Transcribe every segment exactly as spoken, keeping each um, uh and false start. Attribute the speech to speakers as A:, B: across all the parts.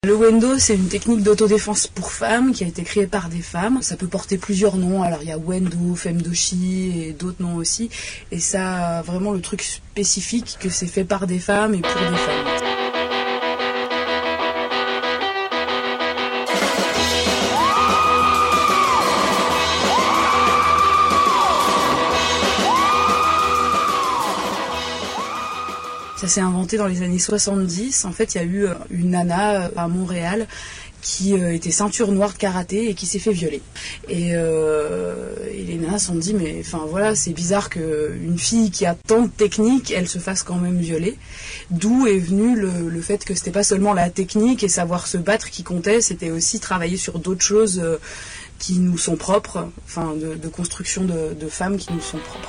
A: Le Wendo, c'est une technique d'autodéfense pour femmes qui a été créée par des femmes. Ça peut porter plusieurs noms. Alors il y a Wendo, Femdoshi et d'autres noms aussi. Et ça a vraiment le truc spécifique que c'est fait par des femmes et pour des femmes. Ça s'est inventé dans les années soixante-dix. En fait, il y a eu une nana à Montréal qui était ceinture noire de karaté et qui s'est fait violer. Et, euh, et les nanas se sont dit, mais enfin voilà, c'est bizarre qu'une fille qui a tant de techniques, elle se fasse quand même violer. D'où est venu le, le fait que c'était pas seulement la technique et savoir se battre qui comptait, c'était aussi travailler sur d'autres choses euh, qui nous sont propres, enfin de, de construction de, de femmes qui nous sont propres.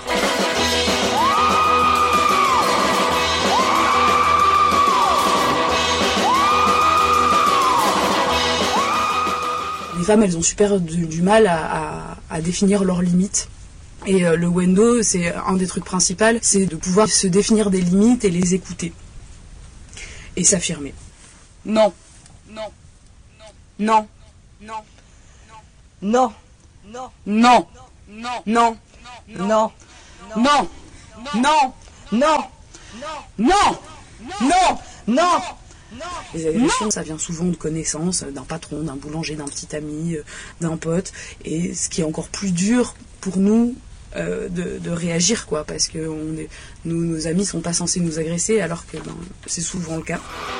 A: Les femmes, elles ont super du, du mal à, à, à définir leurs limites. Et euh, le Wendo, c'est un des trucs principaux, c'est de pouvoir se définir des limites et les écouter. Et s'affirmer. Non. Non. Non. Non. Non. Non. Non. Non. Non. Non. Non. Non. Non. Non. Non. Non. Les agressions, ça vient souvent de connaissances, d'un patron, d'un boulanger, d'un petit ami, d'un pote. Et ce qui est encore plus dur pour nous euh, de, de réagir, quoi, parce que on est, nous, nos amis sont pas censés nous agresser, alors que ben, c'est souvent le cas.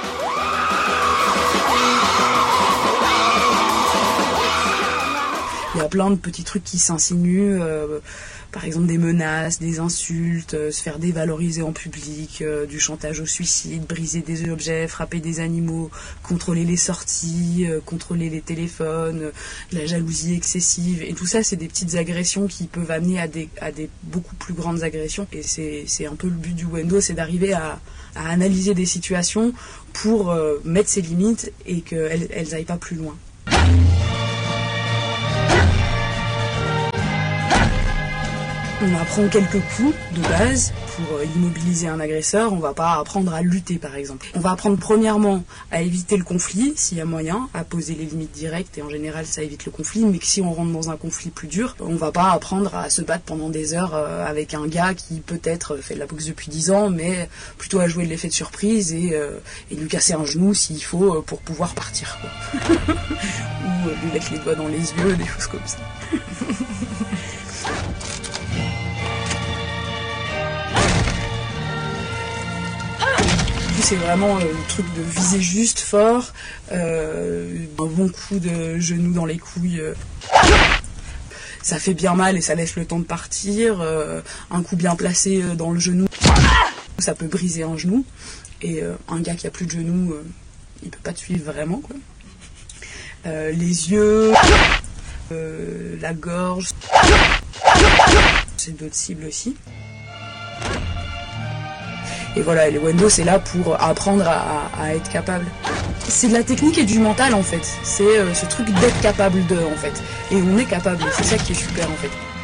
A: Il y a plein de petits trucs qui s'insinuent, euh, par exemple des menaces, des insultes, euh, se faire dévaloriser en public, euh, du chantage au suicide, briser des objets, frapper des animaux, contrôler les sorties, euh, contrôler les téléphones, euh, la jalousie excessive. Et tout ça, c'est des petites agressions qui peuvent amener à des, à des beaucoup plus grandes agressions. Et c'est, c'est un peu le but du Wendo, c'est d'arriver à, à analyser des situations pour euh, mettre ses limites et qu'elles elles aillent pas plus loin. On apprend quelques coups de base pour immobiliser un agresseur. On va pas apprendre à lutter, par exemple. On va apprendre premièrement à éviter le conflit, s'il y a moyen, à poser les limites directes, et en général ça évite le conflit. Mais que si on rentre dans un conflit plus dur, on va pas apprendre à se battre pendant des heures avec un gars qui peut-être fait de la boxe depuis dix ans, mais plutôt à jouer de l'effet de surprise et, euh, et lui casser un genou s'il faut pour pouvoir partir, quoi. Ou lui mettre les doigts dans les yeux, des choses comme ça. C'est vraiment euh, le truc de viser juste, fort, euh, un bon coup de genou dans les couilles, euh, ça fait bien mal et ça laisse le temps de partir, euh, un coup bien placé euh, dans le genou, ça peut briser un genou, et euh, un gars qui a plus de genoux, euh, il peut pas te suivre vraiment, quoi. Euh, les yeux, euh, la gorge, c'est d'autres cibles aussi. Et voilà, le Wendo, c'est là pour apprendre à, à être capable. C'est de la technique et du mental, en fait. C'est euh, ce truc d'être capable de, en fait. Et on est capable, c'est ça qui est super, en fait.